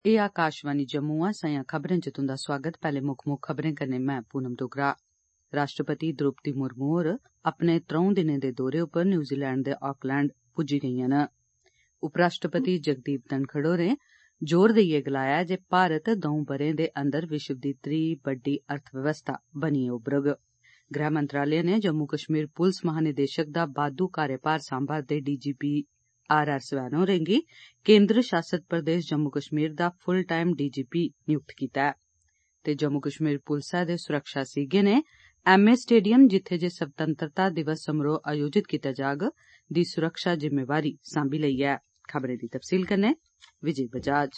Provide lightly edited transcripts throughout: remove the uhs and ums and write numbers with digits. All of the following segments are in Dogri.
एह् आकाशवाणी जम्मू आ सयां खबरें च तुंदा स्वागत। पैह्ले मुक्ख खबरें कन्नै मैं पूनम डोगरा। राष्ट्रपति द्रौपदी मुर्मू होर अपने 3 दिनें दे दौरे उप्पर न्यूजीलैंड दे ऑकलैंड पुज्जी गेइयां न। उपराष्ट्रपति जगदीप धनखड़ होरें जोर देइयै गलाया जे भारत 2 ब'रें दे अंदर विश्व दी त्री बड्डी अर्थव्यवस्था बनियै उभरग। गृह मंत्रालय ने जम्मू कश्मीर पुलस महानिदेशक दा बाद्धू कार्यभार सांभा'रदे डीजीपी आर सवैन होरें गी केंद्र शासित प्रदेश जम्मू कश्मीर दा फुल टाइम डीजीपी नियुक्त कीता ऐ। ते जम्मू कश्मीर पुलसै दे सुरक्षा सीगे ने एमए स्टेडियम जित्थे जे स्वतंत्रता दिवस समारोह आयोजित कीता जाग दी सुरक्षा जिम्मेवारी सांभी लेई ऐ। खबरें दी तफसील कन्नै विजय बजाज।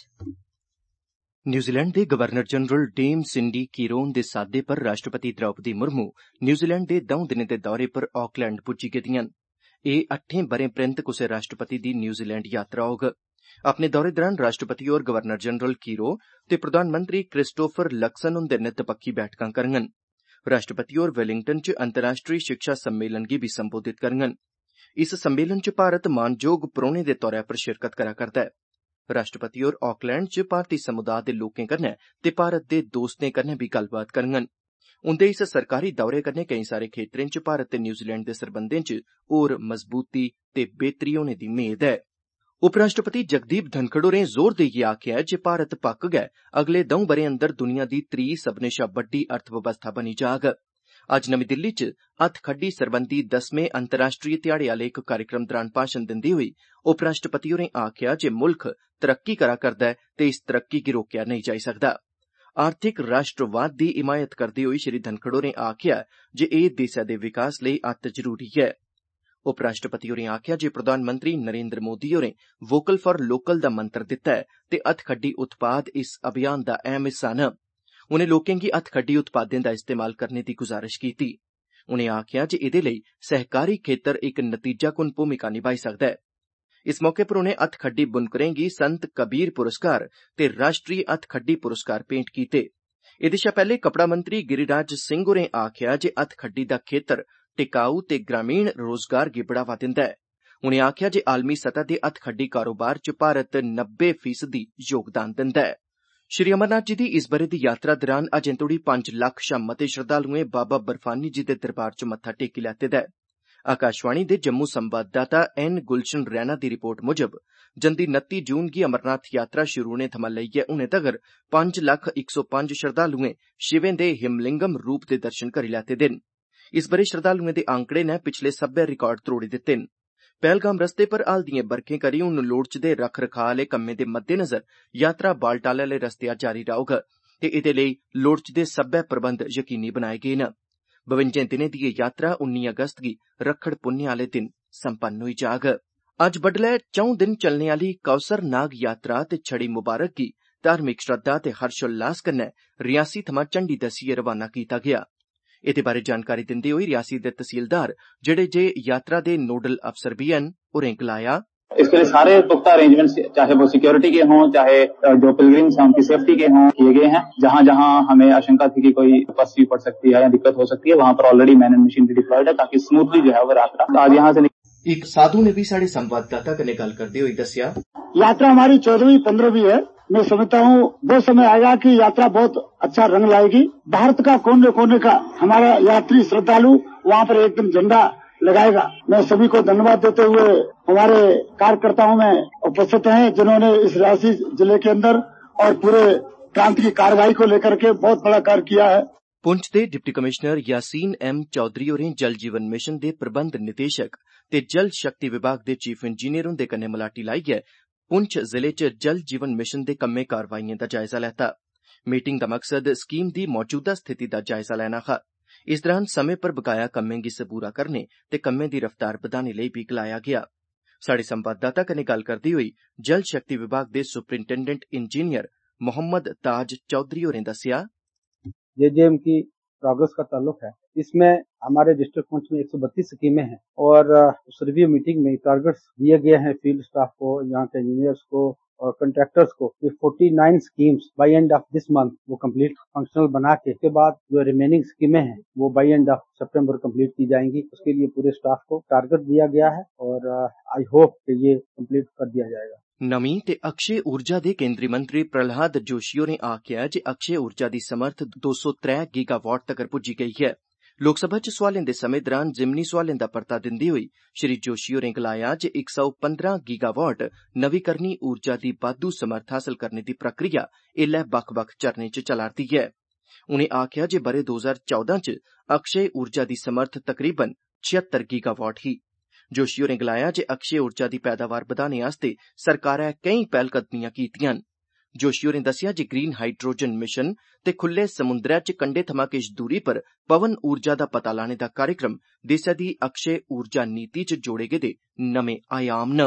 न्यूजीलैंड दे governor general dame Cindy Kiro दे साद्दे पर राष्ट्रपति द्रौपदी मुर्मू न्यूजीलैंड दे 2 दिनें दे दौरे पर ऑकलैंड पुज्जी गेदियां न। एह् 8 ब'रें परैंत कुसै राष्ट्रपति दी न्यूजीलैंड यात्रा होग। अपने दौरे दौरान राष्ट्रपति होर गवर्नर जनरल कीरो ते प्रधानमंत्री क्रिस्टोफर लक्सन हुंदे नै दपक्खी बैठकां करङन। राष्ट्रपति होर वेलिंगटन च अंतर्राष्ट्रीय शिक्षा सम्मेलन गी बी संबोधित करङन। इस सम्मेलन च भारत मानजोग परौह्ने दे तौरा पर शिरकत करा करदा ऐ। राष्ट्रपति होर ऑकलैंड च भारती समुदाय दे लोकें कन्नै ते भारत दे दोस्तें कन्नै बी गल्लबात करङन। उंदे इस सरकारी दौरे कन्नै केईं सारे खेत्तरें च भारत ते न्यूजीलैंड दे सरबंधें च होर मजबूती ते बेहतरी होने दी मेद ऐ। उपराष्ट्रपति जगदीप धनखड़ होरें जोर देइयै आखेआ ऐ जे भारत पक्क गै अगले 2 ब'रें अंदर दुनिया दी त्री सब्भनें शा बड्डी अर्थव्यवस्था बनी जाग। अज्ज नमीं दिल्ली च हत्थखड्डी सरबंधी 10वें अंतर्राष्ट्रीय ध्याड़े आह्ले इक कार्यक्रम दौरान भाषण दिंदे होई उपराष्ट्रपति होरें आखेआ जे मुल्ख तरक्की करा करदा ऐ ते इस तरक्की गी रोकेआ नेईं जाई सकदा। आर्थिक राष्ट्रवाद दी हिमायत करदे होई श्री धनखड़ होरें आखेआ जे एह् देसै दे विकास लेई अत्त जरूरी ऐ। उपराष्ट्रपति होरें आखेआ जे प्रधानमंत्री नरेंद्र मोदी होरें वोकल फॉर लोकल दा मंत्र दित्ता ऐ ते हत्थखड्डी उत्पाद इस अभियान दा अहम हिस्सा न। उनें लोकें गी हत्थखड्डी उत्पादें दा इस्तेमाल करने दी गुजारिश कीती। उनें आखेआ जे एह्दे लेई सहकारी खेत्तर इक नतीजाकुन भूमिका निभाई सकदा ऐ। इस मौके पर उनें हत्थखड्डी बुनकरें गी संत कबीर पुरस्कार ते राष्ट्रीय हत्थखड्डी पुरस्कार भेंट कीते। एह्दे शा पैह्ले कपड़ा मंत्री गिरिराज सिंह होरें आखेआ जे हत्थखड्डी दा खेत्तर टिकाऊ ते ग्रामीण रोजगार गी बढ़ावा दिंदा ऐ। उनें आखेआ जे आलमी सतह दे हत्थखड्डी कारोबार च भारत 90% योगदान दिंदा ऐ। श्री अमरनाथ जी दी इस ब'रे दी यात्रा दौरान अजें तोड़ी 5 लक्ख शा मते श्रद्धालुएं बाबा बर्फानी जी दे दरबार च मत्था टेकी लैते दा ऐ। आकाशवाणी दे जम्मू संवाददाता एन गुलशन रैना दी रिपोर्ट मुजब जंदी 29 जून गी अमरनाथ यात्रा शुरू होने थमां लेइयै हुने तगर 5,105 श्रद्धालुएं शिवें दे हिमलिंगम रूप दे दर्शन करी लैते दे न। इस ब'रे श्रद्धालुएं दे आंकड़े नै पिछले सब्बै रिकार्ड त्रोड़ी दित्ते न। पहलगाम रस्ते पर हाल दिएं बरखें करी हुन लोड़चदे रख रखाव आह्ले कम्में दे मद्देनज़र यात्रा बालटाल आह्ले रस्तेया जारी रौह्ग ते एह्दे लेई लोड़चदे सब्बै प्रबंध यकीनी बनाए गे न। 52 दिनें दी एह् यात्रा 19 अगस्त गी रक्खड़ पुन्ने आह्ले दिन संपन्न होई जाग। अज्ज बड्डलै 4 दिन चलने आह्ली कौसर नाग यात्रा ते छड़ी मुबारक गी धार्मिक श्रद्धा ते हर्षोल्लास कन्नै रियासी थमां झंडी दस्सियै रवाना कीता गेआ। एह्दे बारै जानकारी दिंदे होई रियासी दे तहसीलदार जेह्ड़े जे यात्रा दे नोडल अफसर बी हैन होरें गलाया, इसके लिए सारे पुख्ता अरेंजमेंट्स चाहे वो सिक्योरिटी के हों चाहे जो पिलग्रिम्स हैं उनकी सेफ्टी के हों किए गए हैं। जहां जहां हमें आशंका थी कि कोई फंसी पड़ सकती है या दिक्कत हो सकती है वहां पर already man and machine deployed है ताकि स्मूथली जो है वो यात्रा आज यहाँ से। एक साधु ने भी साढ़े संवाददाता कन्नै गल्ल करदे होई दस्सेआ, यात्रा हमारी 14वीं 15वीं है। मैं समझता हूँ वो समय आएगा कि यात्रा बहुत अच्छा रंग लाएगी। भारत का कोने कोने का हमारा यात्री श्रद्धालु वहाँ पर एकदम झंडा लगाएगा। मैं सभी को धन्यवाद देते हुए हमारे कार्यकर्ताओं में उपस्थित हैं जिन्होंने इस रियासी जिले के अंदर और पूरे प्रांत की कार्रवाई को लेकर के बहुत बड़ा कार्य किया है। पुंछ दे deputy commissioner Yasin M Chaudhary होरें जल जीवन मिशन दे प्रबंध निदेशक ते जल शक्ति विभाग दे चीफ इंजीनियर हुंदे कन्नै मलाटी लाइयै पुंछ जिले च जल जीवन मिशन दे कम्में कारवाइएं दा जायजा लैता। मीटिंग दा मकसद स्कीम दी मौजूदा स्थिति दा जायजा लैना हा। इस दौरान समें पर बकाया कम्में गी सबूरा करने ते कम्में दी रफ्तार बधाने लेई बी गलाया गेआ। साढ़े संवाददाता कन्नै गल्ल करदे होई जल शक्ति विभाग दे सुपरिंटेंडेंट इंजीनियर मोहम्मद ताज चौधरी होरें दस्सेआ, जेजेएम की प्रोग्रेस का ताल्लुक है। इसमें हमारे डिस्ट्रिक्ट पुंछ में 132 स्कीमें हैं और उस रिव्यू मीटिंग में टारगेट्स दिए गए हैं फील्ड स्टाफ को, यहाँ के इंजीनियर्स को और कंट्रैक्टर्स को कि 49 schemes by end of this month वो कंप्लीट फंक्शनल बना के इसके बाद जो रिमेनिंग स्कीमें हैं वो बाय एंड ऑफ सितंबर कंप्लीट की जाएंगी। उसके लिए पूरे स्टाफ को टारगेट दिया गया है और आई होप कि ये कंप्लीट कर दिया जाएगा। नमीं ते अक्षय ऊर्जा दे केंद्री मंत्री प्रहलाद जोशी होरें आखेआ जे अक्षय ऊर्जा दी समर्थ 203 गीगावाट तगर पुज्जी गेई ऐ। लोकसभा च सोआलें दे समें दरान जिमनी सोआलें दा परता दिंदे होई श्री जोशी होरें गलाया जे 115 गीगावाट नवीकरणी ऊर्जा दी बाद्धू समर्थ हासल करने दी प्रक्रिया ऐल्लै बक्ख-बक्ख चरणें च चला'रदी ऐ। उनें आखेआ जे ब'रे 2014 च अक्षय ऊर्जा दी समर्थ तकरीबन 76 गीगावाट ही। जोशी होरें गलाया जे अक्षय ऊर्जा दी पैदावार बधाने आस्तै सरकारै केई पैह्लकदमियां कीतियां न। जोशी होरें दस्सेआ जे ग्रीन हाइड्रोजन मिशन ते खुल्ले समुंदरै च कंढे थमां किश दूरी पर पवन ऊर्जा दा पता लाने दा कार्यक्रम देसै दी अक्षय ऊर्जा नीति च जोड़े गेदे नमें आयाम न।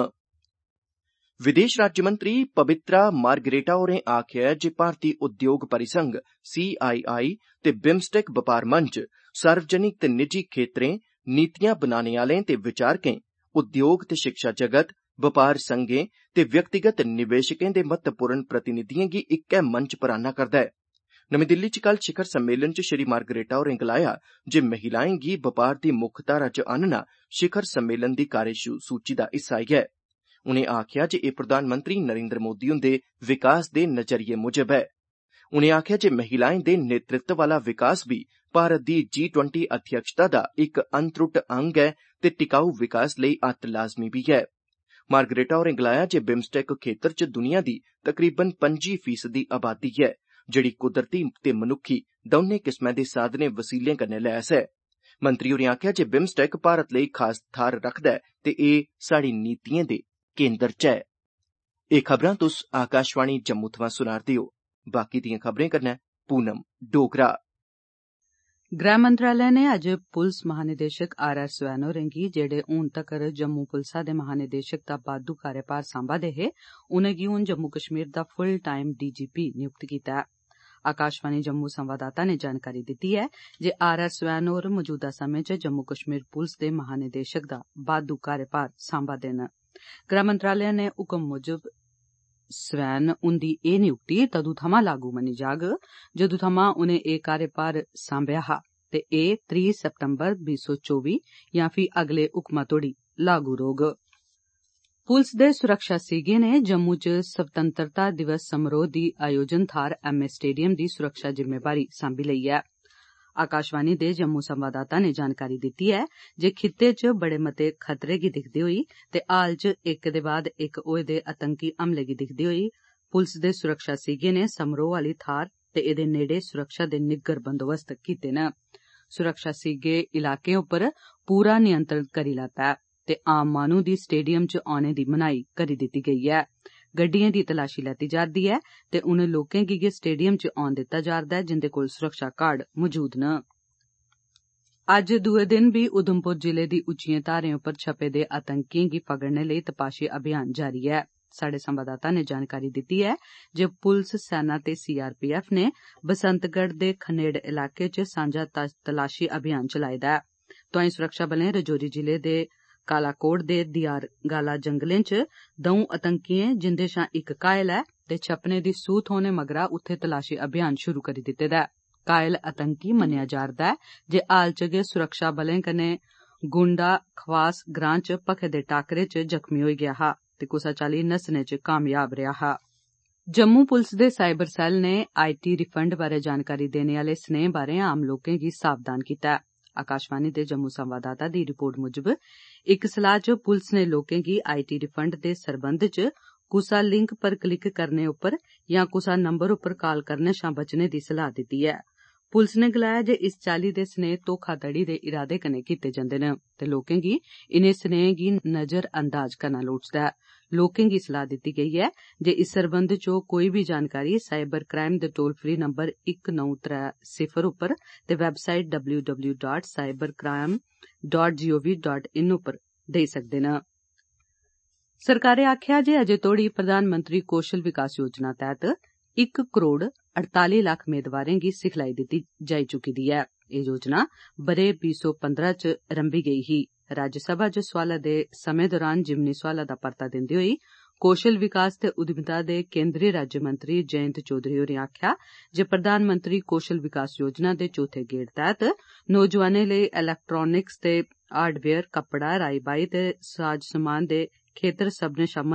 विदेश राज्यमंत्री पवित्रा मार्गरेटा होरें आखेआ जे भारती उद्योग परिसंघ CII ते बिम्सटेक बपार मंच सार्वजनिक ते निजी खेत्तरें नीतियां बनाने आलें ते विचारकें, उद्योग ते शिक्षा जगत, बपार संघें ते व्यक्तिगत निवेशकें दे महत्वपूर्ण प्रतिनिधिएं गी इक्कै मंच पर आन्ना करदा ऐ। नमीं दिल्ली च कल शिखर सम्मेलन च श्री मार्गरेटा होरें गलाया जे महिलाएं गी बपार दी मुक्ख धारा च आह्नना शिखर सम्मेलन दी कार्यसूची दा हिस्सा ऐ। उनें आखेआ जे एह् प्रधानमंत्री नरेंद्र मोदी हुंदे विकास दे नजरिये मुजब ऐ। उनें आखेआ जे महिलाएं दे नेतृत्व आला विकास बी भारत दी G20 अध्यक्षता दा इक अनत्रुट अंग ऐ ते टिकाऊ विकास लेई अत्त लाज़मी बी ऐ। मार्गरेटा होरें गलाया जे बिम्सटेक खेत्तर च दुनिया दी तकरीबन 25% आबादी ऐ, जेह्ड़ी कुदरती ते मनुक्खी दौनें किस्में दे साधनें वसीलें कन्नै लैस ऐ। मंत्री होरें आखेआ जे बिम्सटेक भारत लेई खास थाह्र रखदा ऐ ते एह् साढ़ी नीतिएं दे केंद्र च ऐ। एह् खबरां तुस आकाशवाणी जम्मू थमां सुना'रदे ओ। बाकी दियां खबरें कन्नै पूनम डोगरा। गृह मंत्रालय ने अज्ज पुलस महानिदेशक RR स्वैन होरें गी जेह्ड़े हून तक्कर जम्मू पुलसा दे महानिदेशक दा बाद्धू कार्यभार सांभा दे हे, उनेंगी हून जम्मू कश्मीर दा फुल टाइम DGP नियुक्त कीता ऐ। आकाशवाणी जम्मू संवाददाता ने जानकारी दित्ती ऐ जे RR स्वैन होर मौजूदा समें च जम्मू कश्मीर पुलस दे महानिदेशक दा बाद्धू कार्यभार सांभा दे न। गृह मंत्रालय ने हुकम मुजब स्वैन हुंदी एह् नियुक्ति तदूं थमां लागू मन्नी जाग जदूं थमां उनें एह् कार्यभार सांभेआ हा ते एह् 3 सितंबर 2024 जां फ्ही अगले हुक्मा तोड़ी लागू रौह्ग। पुलस दे सुरक्षा सीगें ने जम्मू च स्वतंत्रता दिवस समारोह दी आयोजन थाह्र MS स्टेडियम दी सुरक्षा जिम्मेवारी सांभी लेई ऐ। आकाशवाणी दे जम्मू संवाददाता ने जानकारी दित्ती ऐ जे खित्ते च बड़े मते खतरे गी दिक्खदे होई ते हाल च इक दे बाद इक होए दे आतंकी हमले गी दिक्खदे होई पुलस दे सुरक्षा सीगे ने समारोह आली थाह्र ते एदे नेड़े सुरक्षा दे निग्गर बंदोबस्त कीते न। सुरक्षा सीगे इलाकें उप्पर पूरा नियंत्रण करी लैता ऐ ते आम माह्नू दी स्टेडियम च औने दी मनाही करी दित्ती गेई ऐ। गड्डिएं दी तलाशी लैती जा'रदी ऐ ते उनें लोकें गी गै स्टेडियम च औन दित्ता जा'रदा ऐ जिंदे कोल सुरक्षा कार्ड मौजूद न। अज्ज दुए दिन बी उधमपुर जिले दी उच्चिएं धारें उप्पर छप्पे दे आतंकियें गी फगड़ने लेई तपाशी अभियान जारी ऐ। साढ़े संवाददाता ने जानकारी दित्ती ऐ जे पुलस, सेना ते CRPF ने बसंतगढ़ दे खनेड़ इलाके च सांझा तलाशी अभियान चलाए दा ऐ। तोआईं सुरक्षा बलें रजौरी जिले दे कालाकोट दे दियार गाला जंगलें च 2 आतंकियें जिंदे शा इक घायल ऐ ते छप्पने दी सूह थ्होने मगरा उत्थे तलाशी अभियान शुरू करी दित्ते दा ऐ। घायल आतंकी मन्नेआ जा'रदा ऐ जे हाल च गै सुरक्षा बलें कन्नै गुंडा खवास ग्रां च भखे दे टाकरे च जख्मी होई गेआ हा ते कुसै चाल्ली नस्सने च कामयाब रेहा हा। जम्मू पुलस दे साइबर सैल ने IT रिफंड बारै जानकारी देने आले स्नेह बारै आम लोकें गी सावधान कीता ऐ। आकाशवाणी दे जम्मू संवाददाता दी रिपोर्ट मुजब इक सलाह च पुलस ने लोकें गी IT रिफंड दे सरबंध च कुसा लिंक पर क्लिक करने उप्पर जां कुसा नंबर उप्पर कॉल करने शा बचने दी सलाह दित्ती ऐ। पुलस ने गलाया जे इस चाल्ली दे स्नेह धोखाधड़ी दे इरादे कन्नै कीते जंदे न ते लोकें गी इनें स्नेहें गी नजरअंदाज करना लोड़चदा ऐ। लोकें गी सलाह दित्ती गेई है जे इस सरबंध च कोई बी जानकारी साइबर क्राइम दे टोल फ्री नंबर 1930 उप्पर ते वैबसाइट www.cybercrime.gov.in उप्पर देई सकदे न। सरकारै आखेआ जे अजें तोड़ी प्रधानमंत्री कौशल विकास योजना तैह्त 1 करोड़ 48 लक्ख मेदवारें गी सिखलाई दित्ती जाई चुकी दी ऐ। एह् योजना ब'रे 2015 च रंभी गेई ही। राज्यसभा च सोआला दे समें दौरान जिमनी सोआला दा परता दिंदे होई कौशल विकास ते उद्यमिता दे केंद्री राज्यमंत्री जयंत चौधरी होरें आखेआ जे प्रधानमंत्री कौशल विकास योजना दे चौथे गेड़ तैह्त नौजवानें लेई इलैक्ट्रानिक्स ते हार्डवेयर, कपड़ा, राई बाई ते साज समान दे खेत्तर सब्भनें शा मते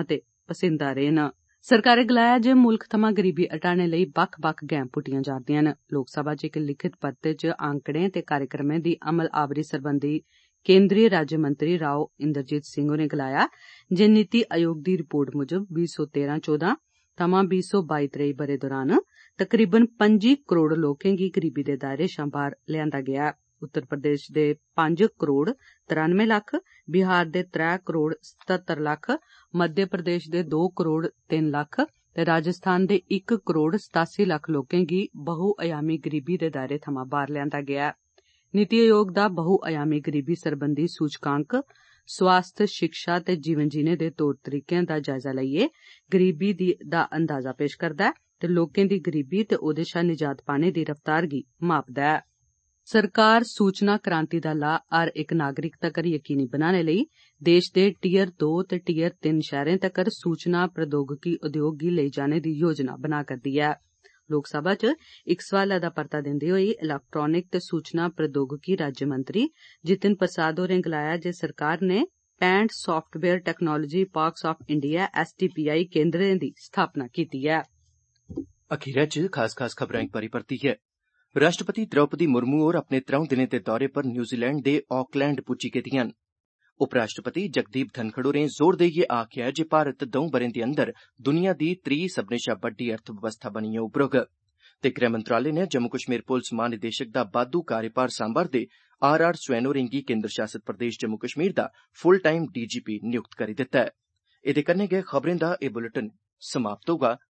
पसंद आ रहे न। सरकारै गलाया जे मुल्क थमां गरीबी हटाने लेई बक्ख बक्ख गैं पुट्टियां जा'रदियां न। लोकसभा च इक लिखित परते च आंकड़ें ते कार्यक्रमें दी अमल आवरी सरबंधी केंद्रीय राज्यमंत्री राव इंद्रजीत सिंह होरें गलाया जे नीति आयोग दी रिपोर्ट मुजब 2013-14 थमां 2022-23 ब'रे दौरान तकरीबन 25 करोड़ लोकें गी गरीबी दे दायरे शा बाहर लेआंदा गेआ ऐ। उत्तर प्रदेश दे 5 करोड़ 93 लक्ख, बिहार दे 3 करोड़ 77 लक्ख, मध्य प्रदेश दे 2 करोड़ 3 लक्ख ते राजस्थान दे 1 करोड़ 87 लक्ख लोकें गी बहुआयामी गरीबी दे दायरे थमां बाहर लेआंदा गेआ ऐ। नीति आयोग दा बहुआयामी गरीबी सरबंधी सूचकांक स्वास्थ्य, शिक्षा ते जीवन जीने दे तौर तरीकें दा जायजा लेइयै गरीबी दा अंदाजा पेश करदा ऐ ते लोकें दी गरीबी ते ओह्दे शा निजात पाने दी रफ्तार गी मापदा ऐ। सरकार सूचना क्रांति दा लाह् हर इक नागरिक तक्कर यकीनी बनाने लेई देश दे टीयर 2 ते टीयर 3 शैह्रें तक्कर सूचना प्रौद्योगिकी उद्योग गी लेई जाने दी योजना बना करदी ऐ। लोकसभा च इक सवालै दा परता दिंदे होई इलैक्ट्रानिक ते सूचना प्रौद्योगिकी राज्यमंत्री जितिन प्रसाद होरें गलाया जे सरकार ने 65 software technology parks of India STPI केंद्रें दी स्थापना कीती ऐ। अखीरै च खास खबरां इक बारी परतियै। राष्ट्रपति द्रौपदी मुर्मू होर अपने 3 दिनें दे दौरे पर न्यूजीलैंड दे ऑकलैंड पुज्जी गेदियां न। उपराष्ट्रपति जगदीप धनखड़ होरें जोर देइयै आखेआ जे भारत 2 ब'रें दे अंदर दुनिया दी 3 सब्भनें शा बड्डी अर्थबवस्था बनियै उभरोग ते गृह मंत्रालय ने जम्मू कश्मीर पुलस महानिदेशक दा बाद्धू कार्यभार सांभा'रदे RR स्वैन होरें गी केंद्र शासित प्रदेश जम्मू कश्मीर दा फुल टाइम DGP नियुक्त करी दित्ता ऐ। एह्दे कन्नै गै खबरें दा एह् बुलेटिन समाप्त होगा।